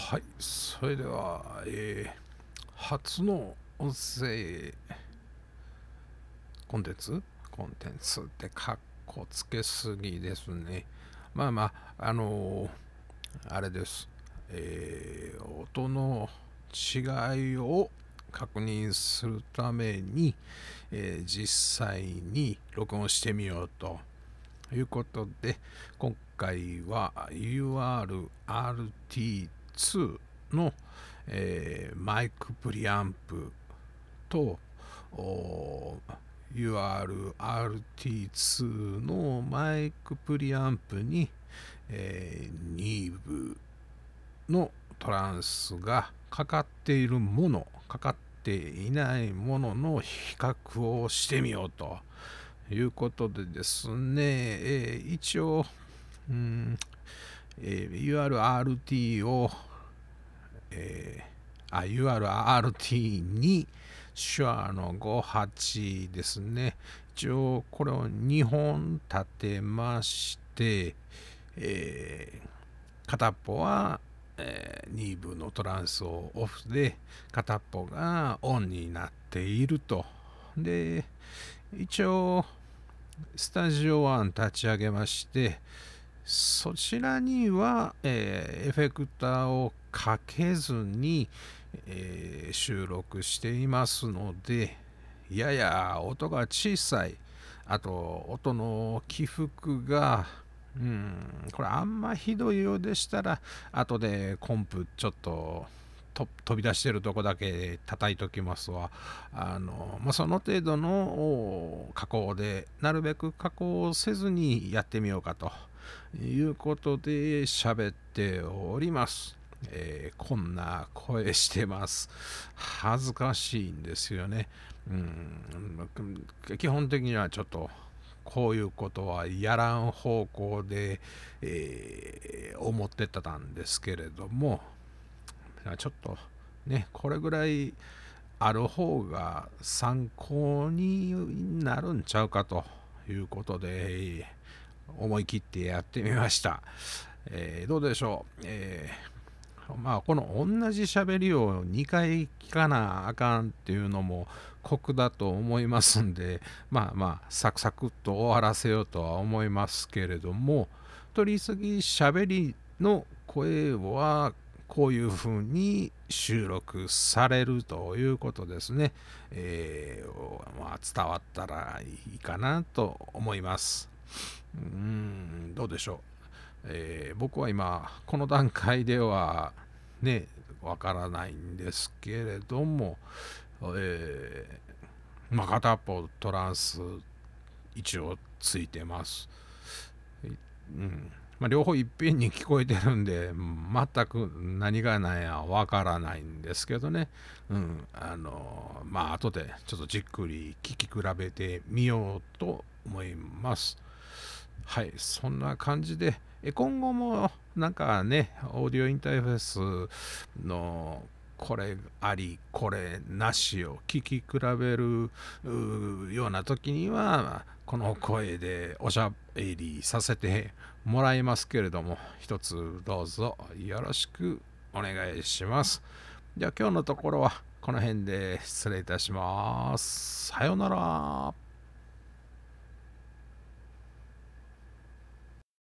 はい、それでは、初の音声コンテンツってかっこつけすぎですね。まあまあ、あれです。音の違いを確認するために、実際に録音してみようということで、今回は UR-RT2 の、マイクプリアンプと UR-RT2 のマイクプリアンプに、ニーブのトランスがかかっているもの、かかっていないものの比較をしてみようということでですね、一応、URRT を、URRT に手話の58ですね。一応これを2本立てまして、片っぽは、2部のトランスをオフで片っぽがオンになっていると。で、一応スタジオ1立ち上げまして、そちらには、エフェクターをかけずに、収録していますので、やや音が小さい、あと音の起伏が、これあんまひどいようでしたら、後でコンプちょっと飛び出してるとこだけ叩いときますわ。その程度の加工で、なるべく加工せずにやってみようかということで喋っております。こんな声してます。恥ずかしいんですよね。基本的にはちょっとこういうことはやらん方向で、思ってたんですけれども、ちょっとね、これぐらいある方が参考になるんちゃうかということで、思い切ってやってみました。どうでしょう。この同じ喋りを2回聞かなあかんっていうのも酷だと思いますんで、サクサクっと終わらせようとは思いますけれども、取り急ぎ喋りの声はこういうふうに収録されるということですね。伝わったらいいかなと思います。どうでしょう。僕は今この段階ではねわからないんですけれども、片っぽトランス一応ついてます。両方いっぺんに聞こえてるんで全く何が何やわからないんですけどね。後でちょっとじっくり聞き比べてみようと思います。はい、そんな感じで、今後もなんかね、オーディオインターフェースのこれあり、これなしを聞き比べるような時には、この声でおしゃべりさせてもらいますけれども、一つどうぞよろしくお願いします。じゃあ今日のところはこの辺で失礼いたします。さようなら。